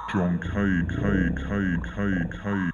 John K.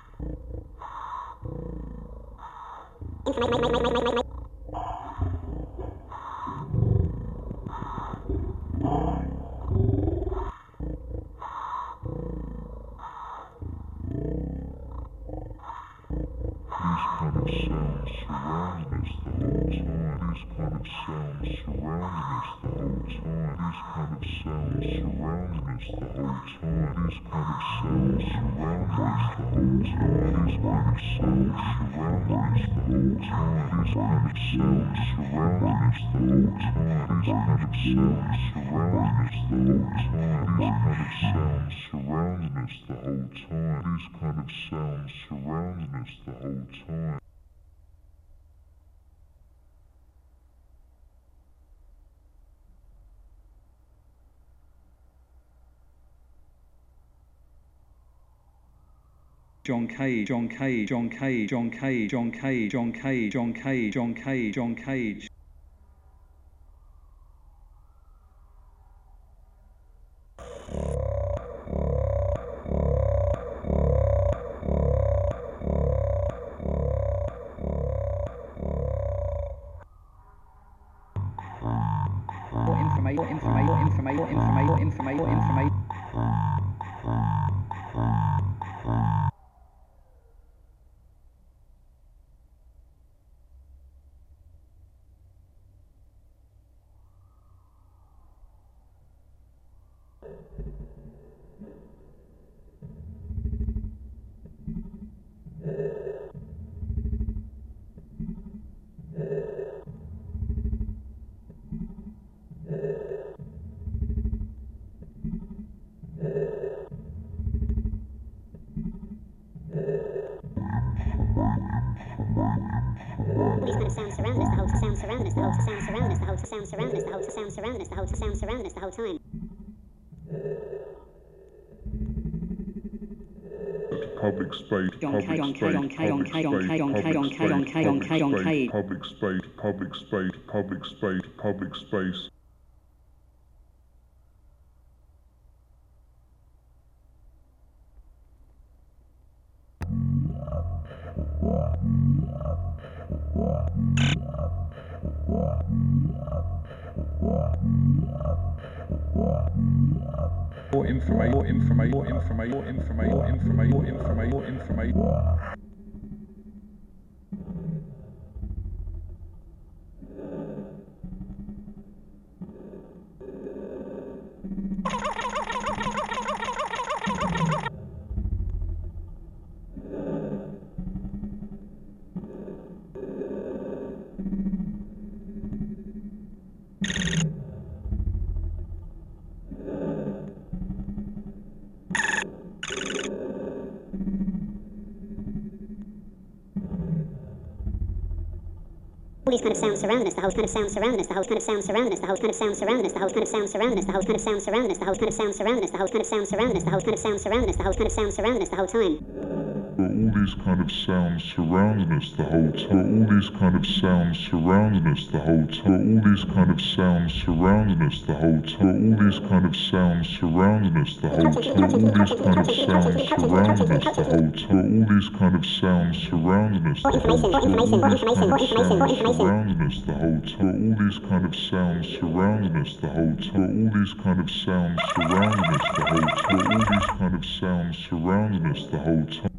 The whole time. Public space, public space. More information. All these kind of sounds surrounding us, the whole kind of sound surrounding us, the whole kind of sound surrounding us, the whole kind of sound surrounding us, the whole kind of sound surrounding us, the whole kind of sound surrounding us, the whole kind of sound surrounding us, the whole kind of sound surrounding us, the whole kind of sound surrounding us, the whole kind of sound surrounding us the whole time. All these kind of sounds surrounding us the whole time. All these kind of sounds surrounding us the whole time. All these kind of sounds surrounding us the whole time. All these kind of sounds surrounding us the whole time. All these kind of sounds surrounding us the whole time. All these kind of sounds surrounding us the whole time. All these kind of sounds surrounding us the whole time. All these kind of sounds surrounding us the whole time. All these kind of sounds surrounding us the whole time. All these kind of sounds surrounding us the whole time.